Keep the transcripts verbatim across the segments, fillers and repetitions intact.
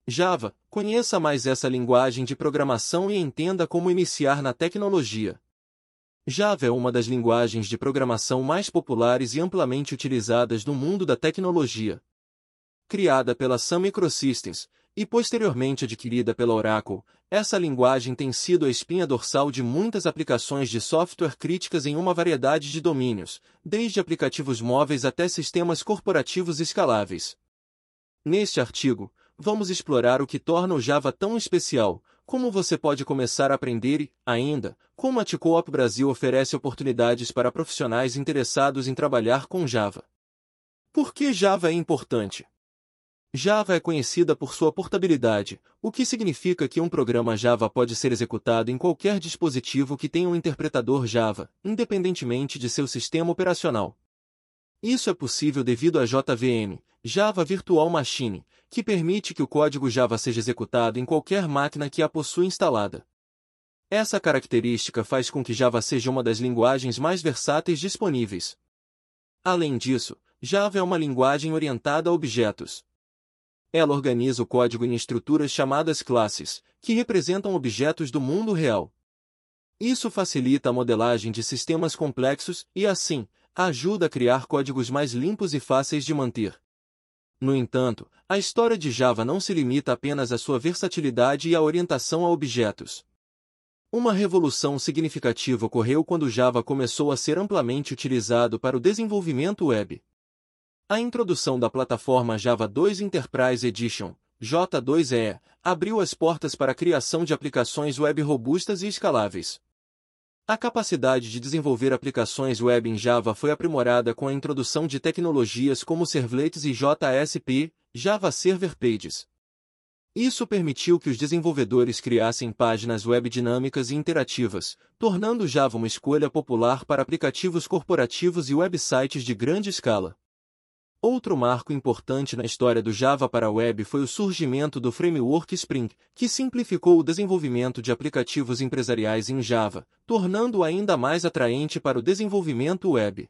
Java, conheça mais essa linguagem de programação e entenda como iniciar na tecnologia. Java é uma das linguagens de programação mais populares e amplamente utilizadas no mundo da tecnologia. Criada pela Sun Microsystems e posteriormente adquirida pela Oracle, essa linguagem tem sido a espinha dorsal de muitas aplicações de software críticas em uma variedade de domínios, desde aplicativos móveis até sistemas corporativos escaláveis. Neste artigo, vamos explorar o que torna o Java tão especial, como você pode começar a aprender e, ainda, como a T-Coop Brasil oferece oportunidades para profissionais interessados em trabalhar com Java. Por que Java é importante? Java é conhecida por sua portabilidade, o que significa que um programa Java pode ser executado em qualquer dispositivo que tenha um interpretador Java, independentemente de seu sistema operacional. Isso é possível devido à J V M, Java Virtual Machine, que permite que o código Java seja executado em qualquer máquina que a possua instalada. Essa característica faz com que Java seja uma das linguagens mais versáteis disponíveis. Além disso, Java é uma linguagem orientada a objetos. Ela organiza o código em estruturas chamadas classes, que representam objetos do mundo real. Isso facilita a modelagem de sistemas complexos e, assim, ajuda a criar códigos mais limpos e fáceis de manter. No entanto, a história de Java não se limita apenas à sua versatilidade e à orientação a objetos. Uma revolução significativa ocorreu quando Java começou a ser amplamente utilizado para o desenvolvimento web. A introdução da plataforma Java dois Enterprise Edition, J dois E E, abriu as portas para a criação de aplicações web robustas e escaláveis. A capacidade de desenvolver aplicações web em Java foi aprimorada com a introdução de tecnologias como servlets e J S P, Java Server Pages. Isso permitiu que os desenvolvedores criassem páginas web dinâmicas e interativas, tornando Java uma escolha popular para aplicativos corporativos e websites de grande escala. Outro marco importante na história do Java para a web foi o surgimento do framework Spring, que simplificou o desenvolvimento de aplicativos empresariais em Java, tornando-o ainda mais atraente para o desenvolvimento web.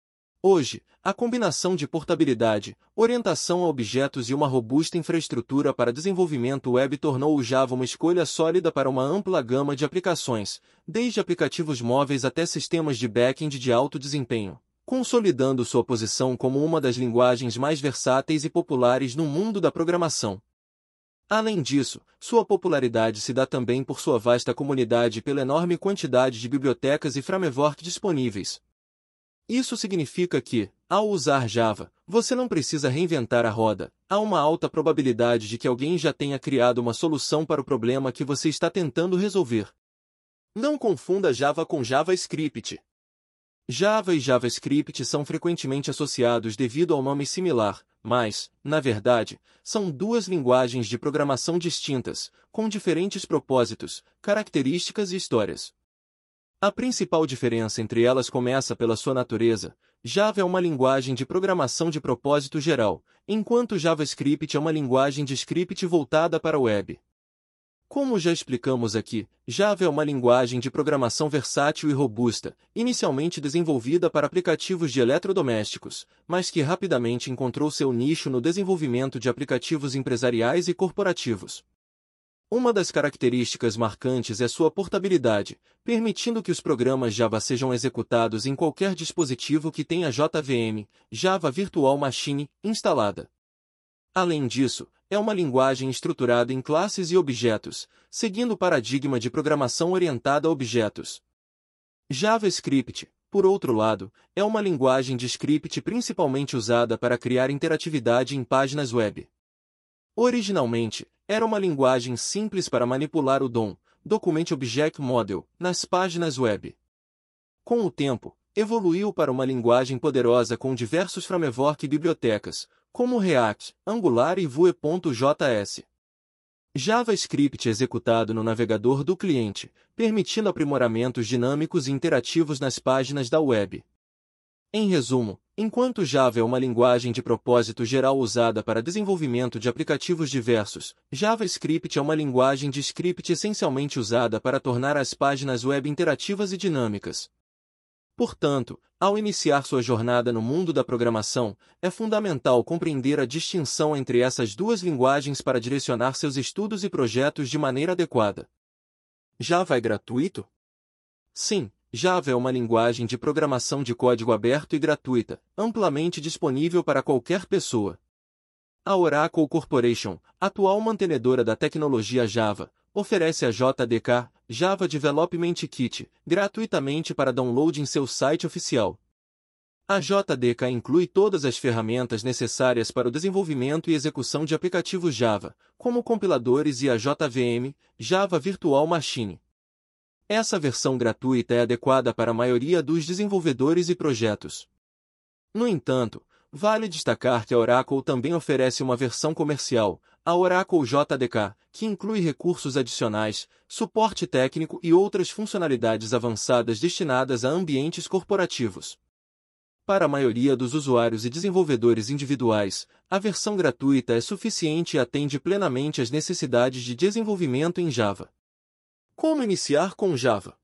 Hoje, a combinação de portabilidade, orientação a objetos e uma robusta infraestrutura para desenvolvimento web tornou o Java uma escolha sólida para uma ampla gama de aplicações, desde aplicativos móveis até sistemas de back-end de alto desempenho, consolidando sua posição como uma das linguagens mais versáteis e populares no mundo da programação. Além disso, sua popularidade se dá também por sua vasta comunidade e pela enorme quantidade de bibliotecas e frameworks disponíveis. Isso significa que, ao usar Java, você não precisa reinventar a roda, há uma alta probabilidade de que alguém já tenha criado uma solução para o problema que você está tentando resolver. Não confunda Java com JavaScript. Java e JavaScript são frequentemente associados devido ao nome similar, mas, na verdade, são duas linguagens de programação distintas, com diferentes propósitos, características e histórias. A principal diferença entre elas começa pela sua natureza. Java é uma linguagem de programação de propósito geral, enquanto JavaScript é uma linguagem de script voltada para a web. Como já explicamos aqui, Java é uma linguagem de programação versátil e robusta, inicialmente desenvolvida para aplicativos de eletrodomésticos, mas que rapidamente encontrou seu nicho no desenvolvimento de aplicativos empresariais e corporativos. Uma das características marcantes é sua portabilidade, permitindo que os programas Java sejam executados em qualquer dispositivo que tenha J V M, Java Virtual Machine, instalada. Além disso, é uma linguagem estruturada em classes e objetos, seguindo o paradigma de programação orientada a objetos. JavaScript, por outro lado, é uma linguagem de script principalmente usada para criar interatividade em páginas web. Originalmente, era uma linguagem simples para manipular o D O M, Document Object Model, nas páginas web. Com o tempo, evoluiu para uma linguagem poderosa com diversos frameworks e bibliotecas, como React, Angular e Vue.js. JavaScript é executado no navegador do cliente, permitindo aprimoramentos dinâmicos e interativos nas páginas da web. Em resumo, enquanto Java é uma linguagem de propósito geral usada para desenvolvimento de aplicativos diversos, JavaScript é uma linguagem de script essencialmente usada para tornar as páginas web interativas e dinâmicas. Portanto, ao iniciar sua jornada no mundo da programação, é fundamental compreender a distinção entre essas duas linguagens para direcionar seus estudos e projetos de maneira adequada. Java é gratuito? Sim, Java é uma linguagem de programação de código aberto e gratuita, amplamente disponível para qualquer pessoa. A Oracle Corporation, atual mantenedora da tecnologia Java, oferece a J D K, Java Development Kit, gratuitamente para download em seu site oficial. A J D K inclui todas as ferramentas necessárias para o desenvolvimento e execução de aplicativos Java, como compiladores e a J V M, Java Virtual Machine. Essa versão gratuita é adequada para a maioria dos desenvolvedores e projetos. No entanto, vale destacar que a Oracle também oferece uma versão comercial, a Oracle J D K, que inclui recursos adicionais, suporte técnico e outras funcionalidades avançadas destinadas a ambientes corporativos. Para a maioria dos usuários e desenvolvedores individuais, a versão gratuita é suficiente e atende plenamente às necessidades de desenvolvimento em Java. Como iniciar com Java?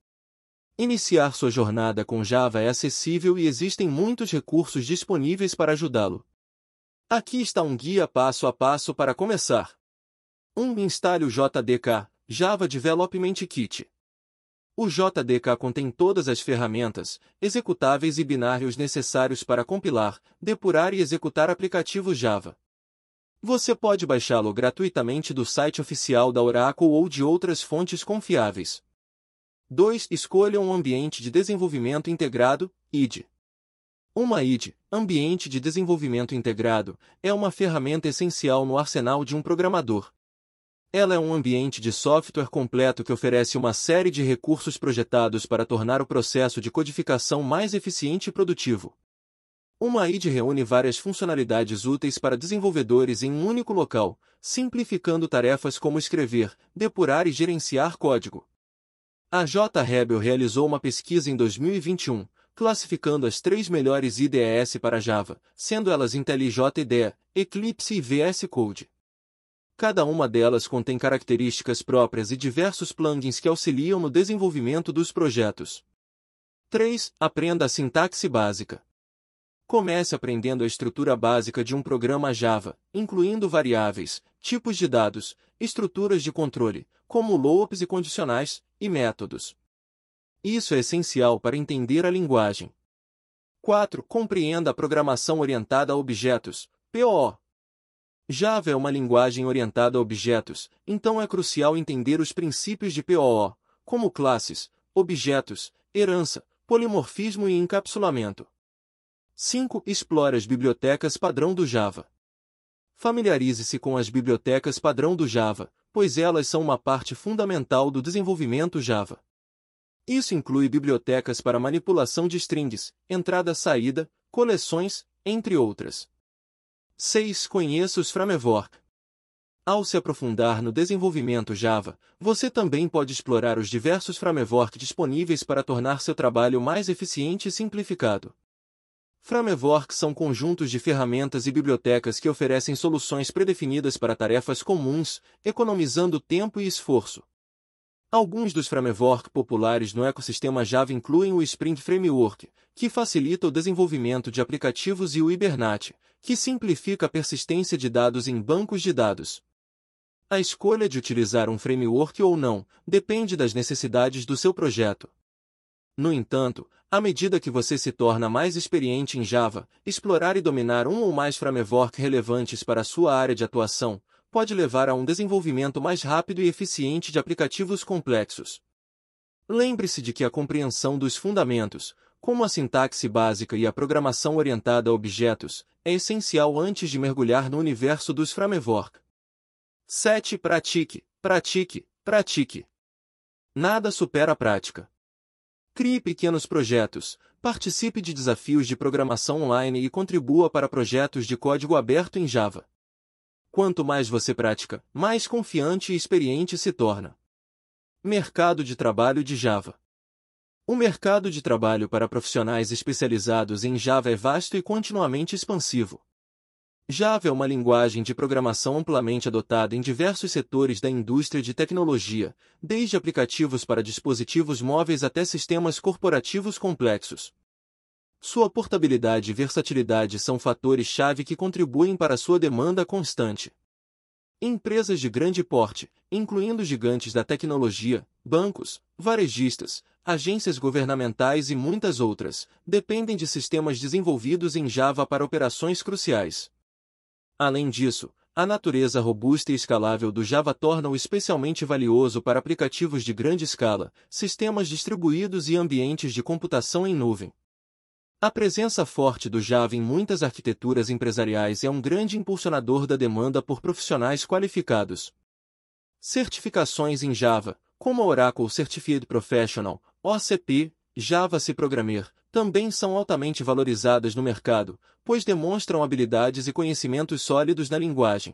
Iniciar sua jornada com Java é acessível e existem muitos recursos disponíveis para ajudá-lo. Aqui está um guia passo a passo para começar. um Instale o J D K, Java Development Kit. O J D K contém todas as ferramentas, executáveis e binários necessários para compilar, depurar e executar aplicativos Java. Você pode baixá-lo gratuitamente do site oficial da Oracle ou de outras fontes confiáveis. dois Escolha um ambiente de desenvolvimento integrado, I D E. Uma I D E, Ambiente de Desenvolvimento Integrado, é uma ferramenta essencial no arsenal de um programador. Ela é um ambiente de software completo que oferece uma série de recursos projetados para tornar o processo de codificação mais eficiente e produtivo. Uma I D E reúne várias funcionalidades úteis para desenvolvedores em um único local, simplificando tarefas como escrever, depurar e gerenciar código. A J-Rebel realizou uma pesquisa em dois mil e vinte e um, classificando as três melhores I D Es para Java, sendo elas IntelliJ I D E, Eclipse e V S Code. Cada uma delas contém características próprias e diversos plugins que auxiliam no desenvolvimento dos projetos. três Aprenda a sintaxe básica. Comece aprendendo a estrutura básica de um programa Java, incluindo variáveis, tipos de dados, estruturas de controle, como loops e condicionais, e métodos. Isso é essencial para entender a linguagem. quatro Compreenda a programação orientada a objetos, P O O. Java é uma linguagem orientada a objetos, então é crucial entender os princípios de P O O, como classes, objetos, herança, polimorfismo e encapsulamento. cinco Explore as bibliotecas padrão do Java. Familiarize-se com as bibliotecas padrão do Java, pois elas são uma parte fundamental do desenvolvimento Java. Isso inclui bibliotecas para manipulação de strings, entrada-saída, coleções, entre outras. seis Conheça os framework. Ao se aprofundar no desenvolvimento Java, você também pode explorar os diversos frameworks disponíveis para tornar seu trabalho mais eficiente e simplificado. Frameworks são conjuntos de ferramentas e bibliotecas que oferecem soluções predefinidas para tarefas comuns, economizando tempo e esforço. Alguns dos frameworks populares no ecossistema Java incluem o Spring Framework, que facilita o desenvolvimento de aplicativos, e o Hibernate, que simplifica a persistência de dados em bancos de dados. A escolha de utilizar um framework ou não depende das necessidades do seu projeto. No entanto, à medida que você se torna mais experiente em Java, explorar e dominar um ou mais frameworks relevantes para a sua área de atuação pode levar a um desenvolvimento mais rápido e eficiente de aplicativos complexos. Lembre-se de que a compreensão dos fundamentos, como a sintaxe básica e a programação orientada a objetos, é essencial antes de mergulhar no universo dos frameworks. sete Pratique, pratique, pratique. Nada supera a prática. Crie pequenos projetos, participe de desafios de programação online e contribua para projetos de código aberto em Java. Quanto mais você pratica, mais confiante e experiente se torna. Mercado de trabalho de Java. O mercado de trabalho para profissionais especializados em Java é vasto e continuamente expansivo. Java é uma linguagem de programação amplamente adotada em diversos setores da indústria de tecnologia, desde aplicativos para dispositivos móveis até sistemas corporativos complexos. Sua portabilidade e versatilidade são fatores-chave que contribuem para sua demanda constante. Empresas de grande porte, incluindo gigantes da tecnologia, bancos, varejistas, agências governamentais e muitas outras, dependem de sistemas desenvolvidos em Java para operações cruciais. Além disso, a natureza robusta e escalável do Java torna-o especialmente valioso para aplicativos de grande escala, sistemas distribuídos e ambientes de computação em nuvem. A presença forte do Java em muitas arquiteturas empresariais é um grande impulsionador da demanda por profissionais qualificados. Certificações em Java, como a Oracle Certified Professional, O C P, Java C Programmer, também são altamente valorizadas no mercado, pois demonstram habilidades e conhecimentos sólidos na linguagem.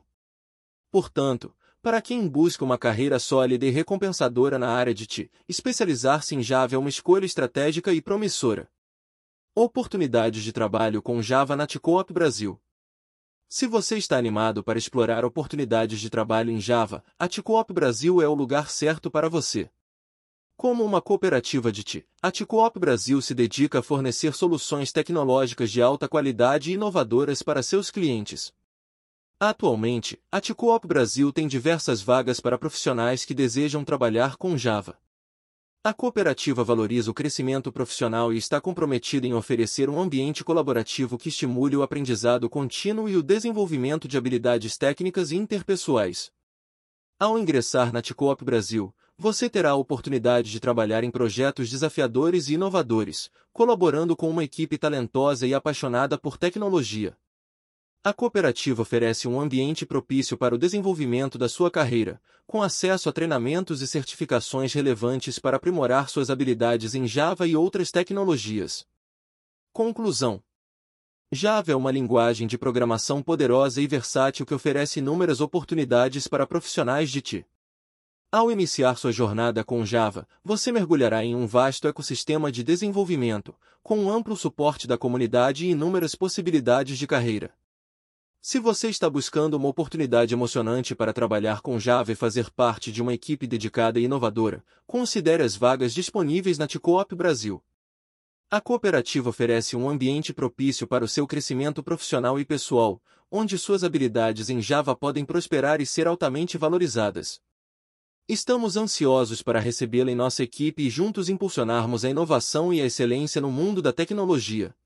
Portanto, para quem busca uma carreira sólida e recompensadora na área de T I, especializar-se em Java é uma escolha estratégica e promissora. Oportunidades de trabalho com Java na T Coop Brasil. Se você está animado para explorar oportunidades de trabalho em Java, a T Coop Brasil é o lugar certo para você. Como uma cooperativa de T I, a T Coop Brasil se dedica a fornecer soluções tecnológicas de alta qualidade e inovadoras para seus clientes. Atualmente, a T Coop Brasil tem diversas vagas para profissionais que desejam trabalhar com Java. A cooperativa valoriza o crescimento profissional e está comprometida em oferecer um ambiente colaborativo que estimule o aprendizado contínuo e o desenvolvimento de habilidades técnicas e interpessoais. Ao ingressar na T Coop Brasil, você terá a oportunidade de trabalhar em projetos desafiadores e inovadores, colaborando com uma equipe talentosa e apaixonada por tecnologia. A cooperativa oferece um ambiente propício para o desenvolvimento da sua carreira, com acesso a treinamentos e certificações relevantes para aprimorar suas habilidades em Java e outras tecnologias. Conclusão: Java é uma linguagem de programação poderosa e versátil que oferece inúmeras oportunidades para profissionais de T I. Ao iniciar sua jornada com Java, você mergulhará em um vasto ecossistema de desenvolvimento, com um amplo suporte da comunidade e inúmeras possibilidades de carreira. Se você está buscando uma oportunidade emocionante para trabalhar com Java e fazer parte de uma equipe dedicada e inovadora, considere as vagas disponíveis na T Coop Brasil. A cooperativa oferece um ambiente propício para o seu crescimento profissional e pessoal, onde suas habilidades em Java podem prosperar e ser altamente valorizadas. Estamos ansiosos para recebê-la em nossa equipe e juntos impulsionarmos a inovação e a excelência no mundo da tecnologia.